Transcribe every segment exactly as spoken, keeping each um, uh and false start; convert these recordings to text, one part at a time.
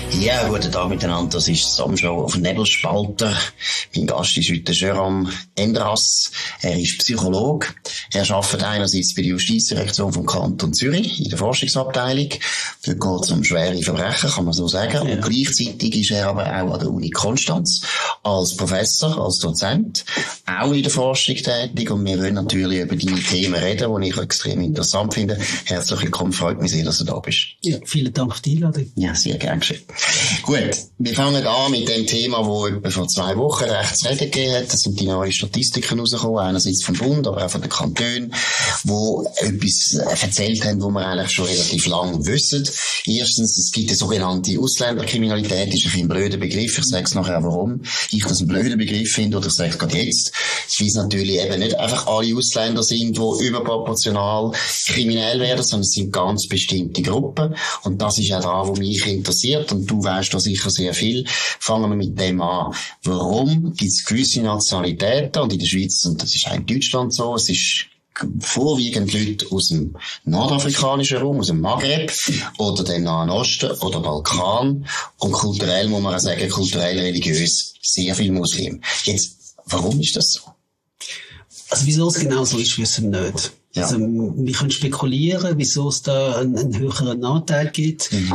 Ja, guten Tag miteinander. Das ist Samshow auf Nebelspalter. Mein Gast ist heute Jérôme Endras. Er ist Psychologe. Er arbeitet einerseits bei der Justizdirektion vom Kanton Zürich in der Forschungsabteilung. Dort geht es um schwere Verbrechen, kann man so sagen. Ja. Und gleichzeitig ist er aber auch an der Uni Konstanz als Professor, als Dozent, auch in der Forschung tätig. Und wir wollen natürlich über deine Themen reden, die ich extrem interessant finde. Herzlich willkommen, freut mich sehr, dass du da bist. Ja, vielen Dank für die Einladung. Ja, sehr gerne geschehen. Gut, wir fangen an mit dem Thema, das etwa vor zwei Wochen recht zu reden gegeben hat. Das sind die neuen Statistiken rausgekommen, einerseits vom Bund, aber auch von den Kantonen, die etwas erzählt haben, was wir eigentlich schon relativ lange wissen. Erstens, es gibt eine sogenannte Ausländerkriminalität, das ist ein blöder Begriff, ich sage es nachher warum ich das einen blöden Begriff finde, oder ich sage es gerade jetzt, weil es natürlich eben nicht einfach alle Ausländer sind, die überproportional kriminell werden, sondern es sind ganz bestimmte Gruppen, und das ist auch da, was mich interessiert, und du weißt da sicher sehr viel. Fangen wir mit dem an. Warum gibt es gewisse Nationalitäten, und in der Schweiz, und das ist auch in Deutschland so, es ist vorwiegend Leute aus dem nordafrikanischen Raum, aus dem Maghreb, oder dem Nahen Osten, oder Balkan, und kulturell muss man auch sagen, kulturell religiös, sehr viel Muslim. Jetzt, warum ist das so? Also wieso es genau so ist, wissen wir nicht. Ja. Also, wir können spekulieren, wieso es da einen, einen höheren Anteil gibt. Mhm.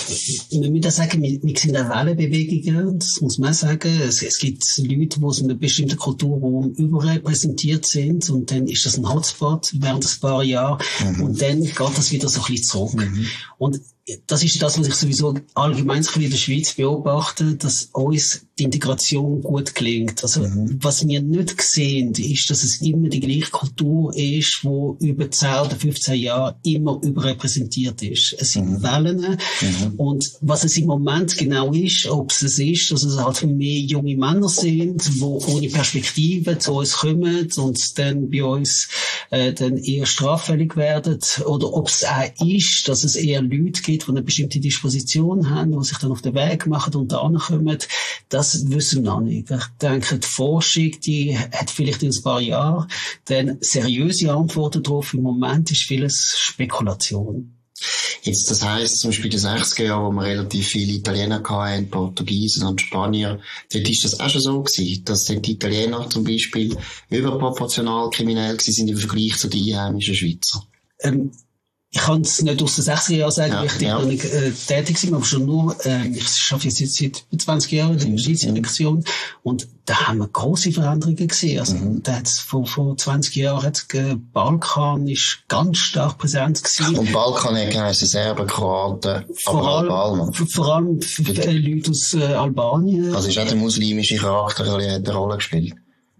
Wir müssen sagen, wir, wir sind eine Wellenbewegung, das muss man sagen. Es, es gibt Leute, die aus einem bestimmten Kulturraum überrepräsentiert sind, und dann ist das ein Hotspot während ein paar Jahre, mhm. und dann geht das wieder so ein bisschen zurück. Mhm. Und das ist das, was ich sowieso allgemein in der Schweiz beobachte, dass uns die Integration gut gelingt. Also, mhm. was wir nicht sehen, ist, dass es immer die gleiche Kultur ist, wo über zehn oder fünfzehn Jahre immer überrepräsentiert ist. Es sind mhm. Wellen. Mhm. Und was es im Moment genau ist, ob es es ist, dass es halt mehr junge Männer sind, die ohne Perspektive zu uns kommen und dann bei uns äh, dann eher straffällig werden, oder ob es auch ist, dass es eher Leute gibt, die eine bestimmte Disposition haben, die sich dann auf den Weg machen und da ankommen, das wissen wir noch nicht. Ich denke, die Forschung, die hat vielleicht in ein paar Jahren dann seriöse Antworten drauf. Im Moment ist vieles Spekulation. Jetzt, das heisst, zum Beispiel in den sechziger Jahren, wo wir relativ viele Italiener hatten, Portugiesen und Spanier, dort ist das auch schon so gewesen, dass die Italiener zum Beispiel überproportional kriminell gewesen sind im Vergleich zu den einheimischen Schweizer. Ähm, Ich kann es nicht aus den sechziger Jahren sagen, weil ja, ich ja. noch nicht äh, tätig war, aber schon nur, äh, ich arbeite jetzt seit zwanzig Jahren in der Justizdirektion, mhm. und da haben wir grosse Veränderungen gesehen. Also, mhm. da hat's vor, vor zwanzig Jahren hat äh, Balkan ist ganz stark präsent gewesen. Und Balkan hat geheißen Serben, Kroaten, vor aber allem, vor allem für, für Leute aus äh, Albanien. Also ist auch der muslimische Charakter eine Rolle gespielt?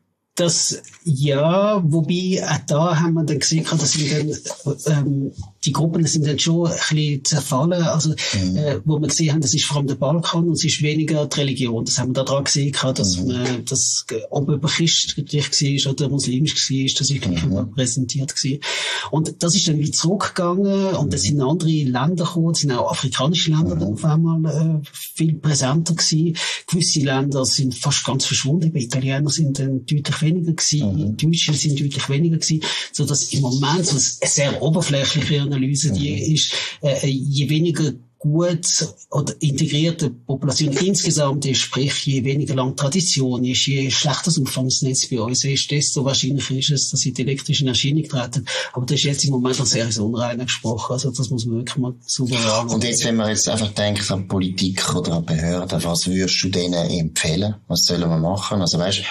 Das, ja, wobei, auch da haben wir dann gesehen, dass wir dann, ähm, die Gruppen sind dann schon ein bisschen zerfallen, also, mhm. äh, wo wir gesehen haben, das ist vor allem der Balkan und es ist weniger die Religion. Das haben wir da dran gesehen, dass mhm. man, das, ob über christlich war oder muslimisch war, das ist gleich mhm. repräsentiert gewesen. Und das ist dann wieder zurückgegangen, und es sind andere Länder gekommen, es sind auch afrikanische Länder mhm. auf einmal, äh, viel präsenter gewesen. Gewisse Länder sind fast ganz verschwunden, die Italiener sind dann deutlich weniger gewesen, mhm. die Deutschen sind deutlich weniger gewesen, so dass im Moment so eine sehr oberflächliche Analyse, die mhm. ist, äh, je weniger gut oder integrierte Population insgesamt ist, sprich, je weniger lang Tradition ist, je schlechter das Umfangsnetz bei uns ist, desto wahrscheinlicher ist es, dass sie die elektrische Erscheinung treten. Aber das ist jetzt im Moment noch sehr unrein gesprochen. Also das muss man wirklich mal sauber anschauen. Und jetzt, wenn man jetzt einfach denkt an Politik oder an Behörden, was würdest du denen empfehlen? Was sollen wir machen? Also weißt,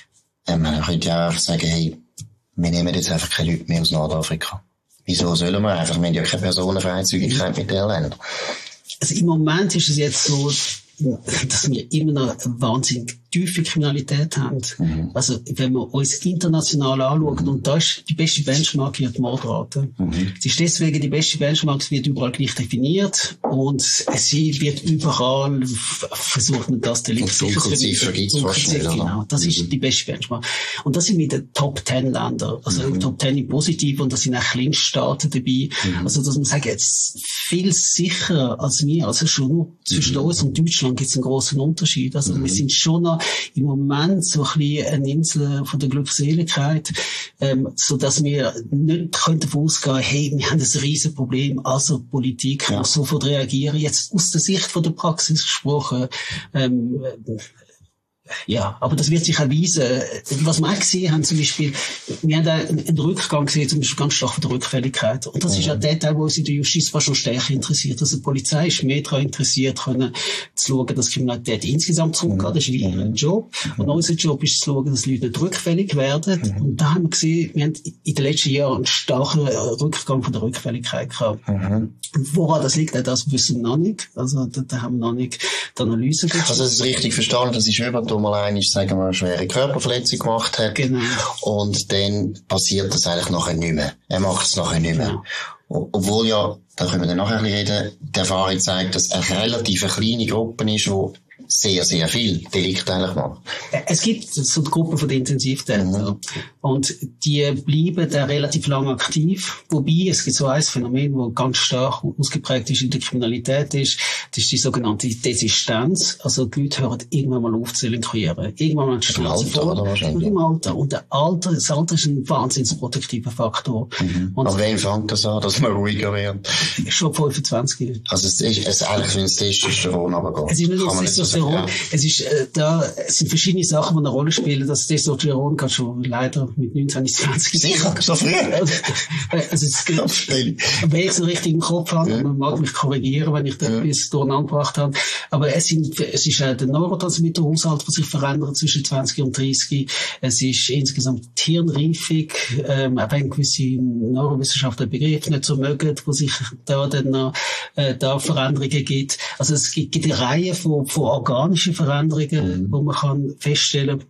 man könnte ja auch sagen, hey, wir nehmen jetzt einfach keine Leute mehr aus Nordafrika. Wieso sollen wir einfach? Wir haben ja keine Personenfreizügigkeit mit den Ländern. Also im Moment ist es jetzt so, dass wir immer noch eine wahnsinnig tiefe Kriminalität haben. Mhm. Also, wenn wir uns international anschauen, mhm. und da ist die beste Benchmark hier die Mordrate. Mhm. Es ist deswegen die beste Benchmark, es wird überall gleich definiert, und sie wird überall, versucht man das Delikt zu Dunkelziffer gibt's fast nicht, oder? Genau, das mhm. ist die beste Benchmark. Und das sind mit den Top Ten Ländern, also mhm. Top Ten im Positiven, und da sind auch Kleinststaaten dabei. Mhm. Also, dass man sagt, jetzt viel sicherer als wir, also schon nur zwischen mhm. uns und Deutschland gibt es einen grossen Unterschied. Also, mhm. wir sind schon noch haben im Moment so ein bisschen eine Insel von der Glückseligkeit, ähm, so dass wir nicht können davon ausgehen, hey, wir haben ein riesen Problem, also Politik muss ja. sofort reagieren. Jetzt aus der Sicht von der Praxis gesprochen, ähm, ja, aber das wird sich erweisen. Was wir auch gesehen haben, zum Beispiel, wir haben da einen Rückgang gesehen, zum Beispiel ganz stark von der Rückfälligkeit. Und das mhm. ist ja der Teil, wo uns in der Justiz fast schon stärker interessiert. Also die Polizei ist mehr daran interessiert, können zu schauen, dass Kriminalität insgesamt zurückgeht. Das ist wie ein Job. Und unser Job ist zu schauen, dass Leute nicht rückfällig werden. Mhm. Und da haben wir gesehen, wir haben in den letzten Jahren einen starken Rückgang von der Rückfälligkeit gehabt. Mhm. Woran das liegt, das wissen wir noch nicht. Also da, da haben wir noch nicht die Analyse gemacht. Also das ist richtig verstanden, das ist über mal einmal, sagen wir, eine schwere Körperverletzung gemacht hat. Genau. Und dann passiert das eigentlich nachher nicht mehr. Er macht es nachher nicht mehr. Genau. Obwohl ja, da können wir dann nachher reden, die Erfahrung zeigt, dass eine relativ kleine Gruppe ist, die sehr, sehr viel Delikte eigentlich macht. Es gibt so die Gruppe von den Intensivtätern. Mhm. Und die bleiben da relativ lang aktiv. Wobei, es gibt so ein Phänomen, das ganz stark ausgeprägt ist in der Kriminalität ist, das ist die sogenannte Desistenz. Also die Leute hören irgendwann mal auf zu delinquieren. Irgendwann mal Im Alter, oder wahrscheinlich? Im Alter. Und der Alter, das Alter ist ein wahnsinnig protektiver Faktor. Mhm. Und aber wen fängt das an, dass man ruhiger wird? Schon fünfundzwanzig. Also es ist, es ist eigentlich, wenn es Testosteron runtergeht. Es ist nicht das Testosteron. Ja. Es ist, äh, da, es sind verschiedene Sachen, die eine Rolle spielen. Das Testosteron kann schon leider mit neunzehn bis zwanzig. Sicher, so früh. Also, es gibt, wenn ich es richtig im Kopf habe, ja. Man mag mich korrigieren, wenn ich das ja. bis durcheinander gebracht habe. Aber es sind, es ist äh, der Neurotransmitterhaushalt, der sich verändert zwischen zwanzig und dreißig. Es ist insgesamt die Hirnreifung, ähm, auch wenn gewisse Neurowissenschaftler Begriffe nicht so mögen, wo sich da dann noch, äh, da Veränderungen gibt. Also es gibt, gibt eine Reihe von, von organischen Veränderungen, mhm. wo man kann feststellen.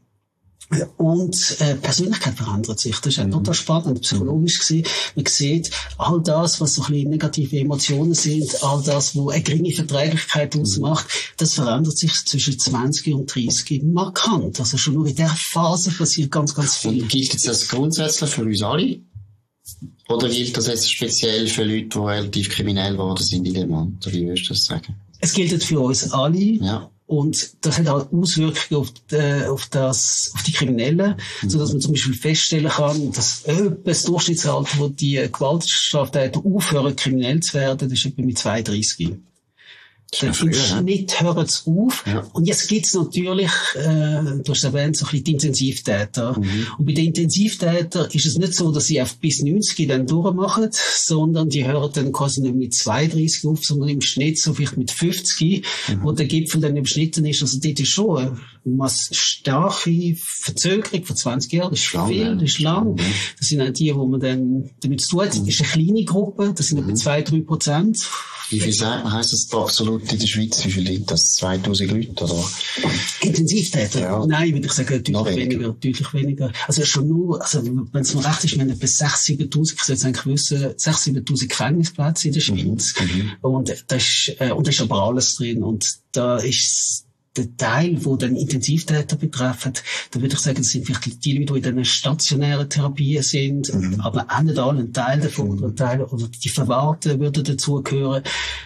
Und äh, Persönlichkeit verändert sich. Das ist mhm. total spannend, psychologisch gesehen. Man sieht, all das, was so ein bisschen negative Emotionen sind, all das, was eine geringe Verträglichkeit ausmacht, das verändert sich zwischen zwanzig und dreißig markant. Also schon nur in der Phase passiert ganz, ganz viel. Und gilt das grundsätzlich für uns alle? Oder gilt das jetzt speziell für Leute, die relativ kriminell geworden sind in dem Alter? Wie würdest du das sagen? Es gilt für uns alle. Ja. Und das hat auch Auswirkungen auf die, auf das, auf die Kriminellen, mhm. so dass man zum Beispiel feststellen kann, dass etwa das Durchschnittsalter, wo die Gewaltstraftäter aufhören, kriminell zu werden, das ist etwa mit zweiunddreißig. Der Schnitt hört es auf. Ja. Und jetzt gibt's natürlich, äh, du hast es erwähnt, so ein bisschen die Intensivtäter. Mhm. Und bei den Intensivtätern ist es nicht so, dass sie auf bis neunzig dann durchmachen, sondern die hören dann quasi nicht mit zweiunddreißig auf, sondern im Schnitt so vielleicht mit fünfzig, mhm. wo der Gipfel dann überschnitten ist. Also dort ist schon eine starke Verzögerung von zwanzig Jahren. Das ist lang, viel, das ist lang. Mhm. Das sind auch die, wo man dann damit zu tun hat. Das ist eine kleine Gruppe, das sind mhm. etwa zwei, drei Prozent. Wie viel sagt man, heisst das absolut in der Schweiz? Wie viele Leute? Das zweitausend Leute, oder? Intensivtäter? Ja. Nein, würde ich sagen, deutlich weniger. weniger, deutlich weniger. Also schon nur, also, wenn es noch recht ist, wir haben etwa sechstausend, siebentausend, ich sollte eigentlich wissen, sechstausend, siebentausend Gefängnisplätze in der Schweiz. Mhm. Und da ist, äh, und da ist aber alles drin. Und da ist, der Teil, wo dann Intensivtäter betreffen, da würde ich sagen, das sind vielleicht die Leute, die in den stationären Therapien sind, mhm. aber auch nicht alle, ein Teil davon, mhm. oder, Teil, oder die Verwahrten würden dazugehören.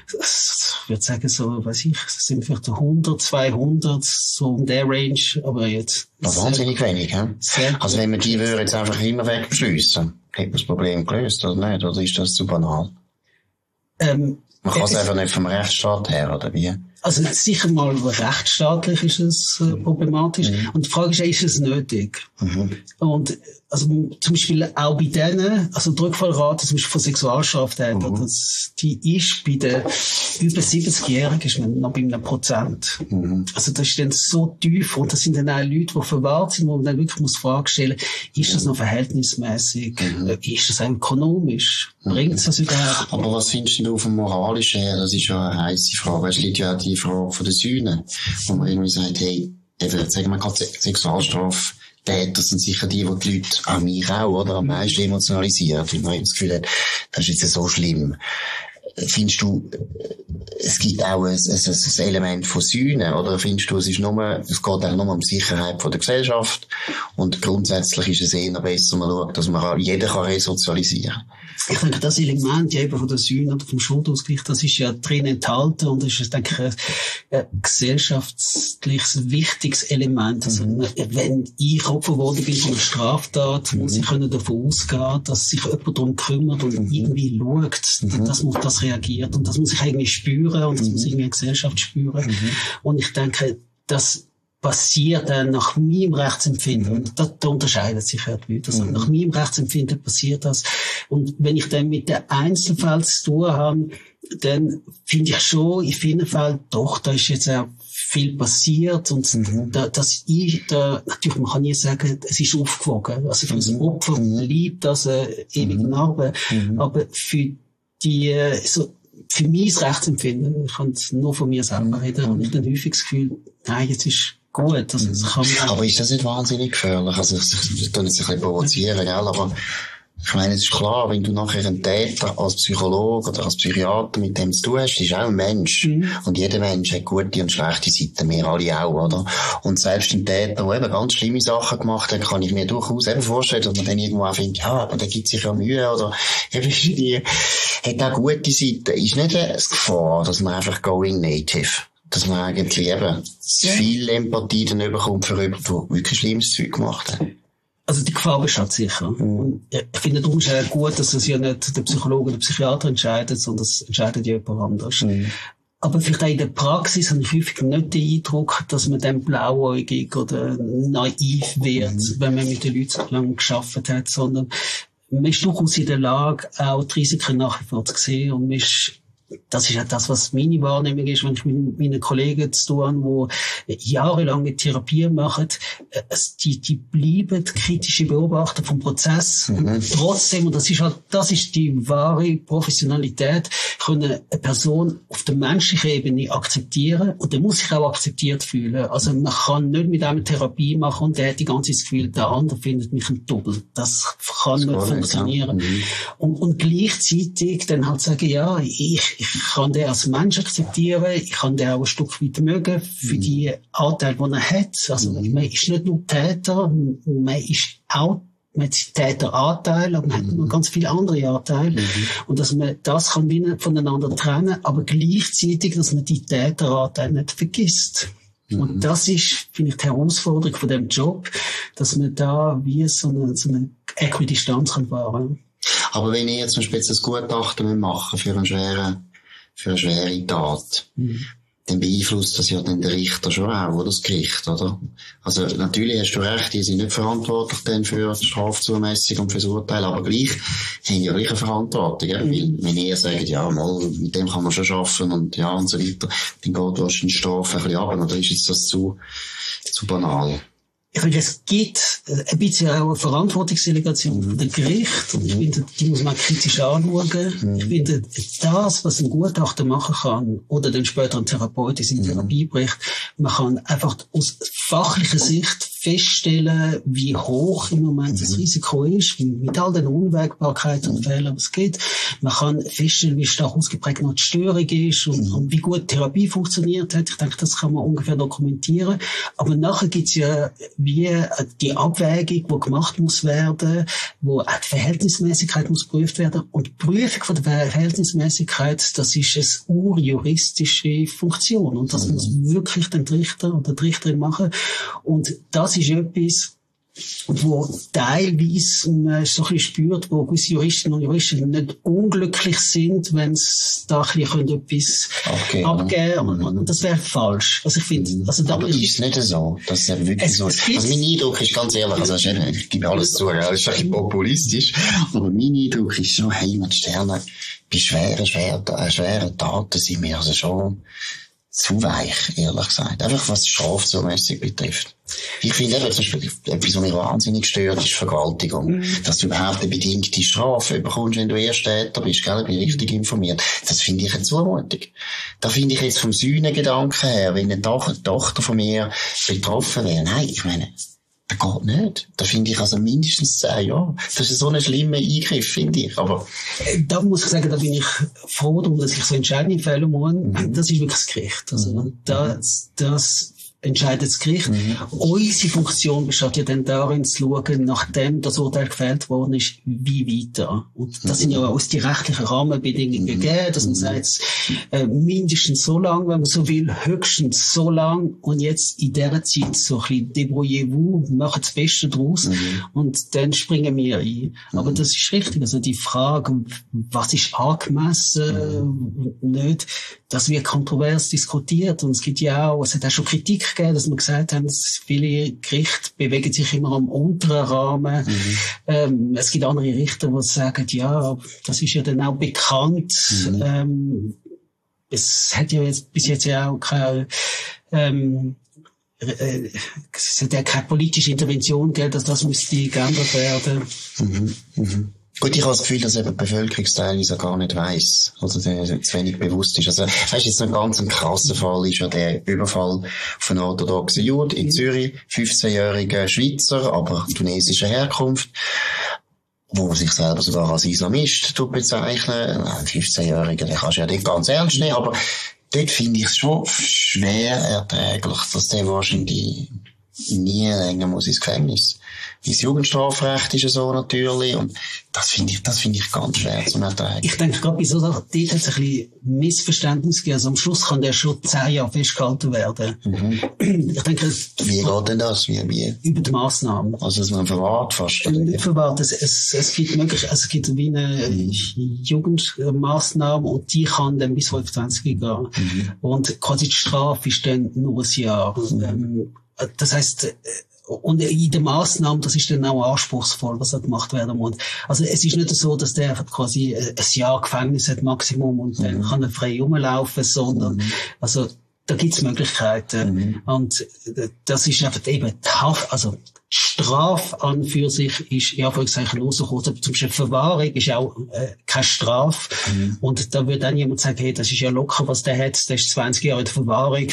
Ich würde sagen, so, weiß ich, das sind vielleicht hundert, zweihundert, so um der Range, aber jetzt. Das ist wahnsinnig wenig, hä? Also wenn wir die würden jetzt einfach immer wegbeschliessen, hätte man das Problem gelöst, oder nicht? Oder ist das zu banal? Ähm, man kann es einfach nicht vom Rechtsstaat her, oder wie? Also sicher mal rechtsstaatlich ist es äh, problematisch. Mhm. Und die Frage ist, ist es nötig? Mhm. Und also zum Beispiel auch bei denen, also die Rückfallrate zum Beispiel von Sexualstraftätern, mhm. das, die ist bei den über siebzigjährigen ist man noch bei einem Prozent. Mhm. Also das ist dann so tief und das sind dann auch Leute, die verwahrt sind, wo man dann wirklich muss Fragen stellen, ist das noch verhältnismäßig? Mhm. Ist das auch ökonomisch? Mhm. Bringt es das überhaupt? Aber was findest du auf dem moralischen her? Das ist ja eine heisse Frage. Es gibt ja die Frage von der Sühne, wo man irgendwie sagt, hey, eben, sagen wir gerade Sexualstrafe, Täter sind sicher die, die die Leute, auch mich auch, oder, am meisten emotionalisieren, weil man das Gefühl hat, das ist jetzt so schlimm. Findest du, es gibt auch ein, ein, ein Element von Sühne, oder findest du, es ist nur, es geht auch nur um die Sicherheit von der Gesellschaft und grundsätzlich ist es eher besser, man schaut, dass man jeder kann resozialisieren kann? Ich denke, das Element eben von der Sühne oder vom Schuldausgleich, das ist ja drin enthalten und das ist, denke ich, ein, ein gesellschaftliches wichtiges Element. Also, mhm. wenn ich Opfer geworden bin von einer Straftat, mhm. muss ich können davon ausgehen, dass sich jemand darum kümmert und mhm. irgendwie schaut, mhm. dass man auf das reagiert und das muss ich irgendwie spüren und das mhm. muss irgendwie eine Gesellschaft spüren. Mhm. Und ich denke, das passiert dann nach meinem Rechtsempfinden. Mhm. Da, da unterscheidet sich ja die Leute. Also mhm. nach meinem Rechtsempfinden passiert das. Und wenn ich dann mit den Einzelfällen zu tun habe, dann finde ich schon, in vielen Fällen, doch, da ist jetzt auch viel passiert und mhm. da, das ich, da, natürlich, man kann nie sagen, es ist aufgewogen. Also für das mhm. Opfer mhm. bleibt das eine ewige Narbe. Mhm. Aber für die, so, für mein Rechtsempfinden, ich kann nur von mir selber reden, habe ich dann häufig das Gefühl, nein, jetzt ist gut. Also, das kann man aber ist das nicht wahnsinnig gefährlich? Also, ich, ich, ich kann jetzt ein bisschen provozieren, gell? Aber ich meine, es ist klar, wenn du nachher einen Täter als Psychologe oder als Psychiater mit dem zu tun hast, ist auch ein Mensch. Mhm. Und jeder Mensch hat gute und schlechte Seiten, wir alle auch, oder? Und selbst ein Täter, der eben ganz schlimme Sachen gemacht hat, kann ich mir durchaus eben vorstellen, dass man dann irgendwo auch findet, ja, aber der gibt sich ja Mühe, oder eben die, hat auch gute Seiten. Ist nicht eine Gefahr, dass man einfach going native, dass man eigentlich eben ja. viel Empathie dann bekommt für jemanden, der wirklich schlimmes Zeug gemacht hat? Also die Gefahr besteht sicher. Mhm. Ich finde darum ist es gut, dass es ja nicht der Psychologe oder der Psychiater entscheidet, sondern es entscheidet ja jemand anders. Mhm. Aber vielleicht auch in der Praxis habe ich häufig nicht den Eindruck, dass man dann blauäugig oder naiv wird, mhm. wenn man mit den Leuten so lange gearbeitet hat, sondern man ist durchaus in der Lage, auch die Risiken nach wie vor zu sehen und man ist das ist ja das, was meine Wahrnehmung ist, wenn ich mit meinen Kollegen zu tun habe, die jahrelang mit Therapie machen, die, die bleiben kritische Beobachter vom Prozess. Mhm. Und trotzdem, und das ist halt, das ist die wahre Professionalität, können eine Person auf der menschlichen Ebene akzeptieren und der muss sich auch akzeptiert fühlen. Also man kann nicht mit einem Therapie machen und der hat die ganze Zeit das Gefühl, der andere findet mich ein Doppel. Das kann das nicht funktionieren. Nicht, ja. mhm. und, und gleichzeitig dann halt sagen, ja, ich Ich kann den als Mensch akzeptieren, ich kann den auch ein Stück weit mögen, für die Anteile, die er hat. Also, mhm. man ist nicht nur Täter, man ist auch, man hat Täteranteil, aber man hat noch ganz viele andere Anteile. Mhm. Und dass man das kann wie nicht voneinander trennen, aber gleichzeitig, dass man die Täteranteile nicht vergisst. Mhm. Und das ist, finde ich, die Herausforderung von dem Job, dass man da wie so eine, so eine Äquidistanz kann wahren. Aber wenn ihr jetzt zum Beispiel ein Gutachten machen für einen schweren für eine schwere Tat, mhm. dann beeinflusst das ja dann der Richter schon auch, oder das Gericht, oder? Also, natürlich hast du recht, die sind nicht verantwortlich dann für die Strafzumessung und für das Urteil, aber gleich haben ja gleich eine Verantwortung, gell? Mhm. Weil, wenn ihr sagt, ja, mal, mit dem kann man schon arbeiten und ja, und so weiter, dann geht wahrscheinlich die Strafe ein bisschen runter, oder ist jetzt das zu, zu banal? Ich finde, es gibt ein bisschen auch eine Verantwortungsdelegation von dem Gericht. Und ich finde, die muss man kritisch anschauen. Mhm. Ich finde, das, was ein Gutachter machen kann, oder dann später ein Therapeut in seine Therapie bricht, man kann einfach aus fachlicher Sicht feststellen, wie hoch im Moment das Risiko ist, mit all den Unwägbarkeiten und Fehlern, was es gibt. Man kann feststellen, wie stark ausgeprägt noch die Störung ist und, mhm. und wie gut die Therapie funktioniert hat. Ich denke, das kann man ungefähr dokumentieren. Aber nachher gibt's ja wie die Abwägung, die gemacht muss werden, wo auch die Verhältnismäßigkeit muss geprüft werden. Und die Prüfung von der Verhältnismäßigkeit, das ist eine urjuristische Funktion. Und das mhm. muss wirklich der Richter oder die Richterin machen. Und das ist etwas, wo teilweise man so ein bisschen spürt, wo gewisse Juristen und Juristen nicht unglücklich sind, wenn es da ein bisschen etwas okay, abgeben können. Und, und das wäre falsch. Also ich finde, also da aber ist es nicht so. Das ist ja wirklich es, so. Es also mein Eindruck ist ganz ehrlich, also ich gebe alles zu, das ist ein bisschen populistisch, aber mein Eindruck ist schon, hey, mit Sternen, bei schweren, schweren, äh, schweren Taten sind wir also schon zu weich, ehrlich gesagt. Einfach was die Strafzumessung betrifft. Ich finde eben, zum Beispiel, etwas, was mich wahnsinnig stört, ist Vergewaltigung. Mm. Dass du überhaupt eine bedingte Strafe bekommst, wenn du Ersttäter bist, gell, bin richtig informiert. Das finde ich eine Zumutung. Da finde ich jetzt vom Sühnengedanken her, wenn eine Tochter von mir betroffen wäre, nein, ich meine, Das geht nicht. Da finde ich also mindestens zehn Jahre. Das ist so ein schlimmer Eingriff, finde ich. Aber da muss ich sagen, da bin ich froh darum, dass ich so Entscheidungen fällen muss. Mhm. Das ist wirklich das Gericht. Also, mhm. das, das entscheidet das Gericht. Mhm. Unsere Funktion besteht ja dann darin zu schauen, nachdem das Urteil gefällt worden ist, wie weiter. Und das mhm. sind ja aus die rechtlichen Rahmenbedingungen mhm. gegeben, dass man mhm. sagt, äh, mindestens so lang, wenn man so will, höchstens so lang. Und jetzt in dieser Zeit so ein bisschen débrouillez-vous, machen das Beste draus mhm. und dann springen wir ein. Mhm. Aber das ist richtig. Also die Frage, was ist angemessen, mhm. nicht, das wird kontrovers diskutiert. Und es gibt ja auch, es hat auch schon Kritik gegeben, dass wir gesagt haben, dass viele Gerichte bewegen sich immer am unteren Rahmen. Mhm. Ähm, es gibt andere Richter, die sagen, ja, das ist ja dann auch bekannt. Mhm. Ähm, es hat ja jetzt, bis jetzt ja auch keine, ähm, äh, es hat ja keine politische Intervention gegeben, dass das müsste geändert werden. Mhm. Mhm. Gut, ich habe das Gefühl, dass eben die Bevölkerung teilweise gar nicht weiss, oder zu wenig bewusst ist. Also, weißt du, jetzt ein ganz ein krasser Fall ist ja der Überfall auf einen orthodoxen Jude in Zürich, fünfzehnjähriger Schweizer, aber tunesischer Herkunft, wo sich selber sogar als Islamist bezeichnen. Ein fünfzehnjähriger, den kannst du ja nicht ganz ernst nehmen, aber dort finde ich es schon schwer erträglich, dass der wahrscheinlich nie länger muss ins Gefängnis. Das Jugendstrafrecht ist ja so natürlich, und das finde ich, das finde ich ganz schwer zu ertragen. Ich denke, gerade bei so Sachen, dort hat es ein bisschen Missverständnis gegeben. Also am Schluss kann der schon zehn Jahre festgehalten werden. Mhm. Ich denke, wie geht denn das? Wie, wie? Über die Massnahmen. Also, dass man verwahrt fast? Nicht verwahrt. Es, es, es gibt möglich, also es gibt wie eine mhm. Jugendmaßnahme, und die kann dann bis fünfundzwanzig gehen. Mhm. Und quasi die Strafe ist dann nur ein Jahr. Mhm. Das heisst, und in der Massnahme, das ist dann auch anspruchsvoll, was da gemacht werden muss. Also es ist nicht so, dass der quasi ein Jahr Gefängnis hat, Maximum, und dann mhm. kann er frei rumlaufen, sondern, mhm. also da gibt's Möglichkeiten. Mhm. Und das ist einfach eben die Haft, also die Strafe an für sich ist, ja, vor Anführungszeichen, rausgekommen. Zum Beispiel Verwahrung ist auch äh, keine Strafe. Mhm. Und da würde dann jemand sagen, hey, das ist ja locker, was der hat, der ist zwanzig Jahre in der Verwahrung.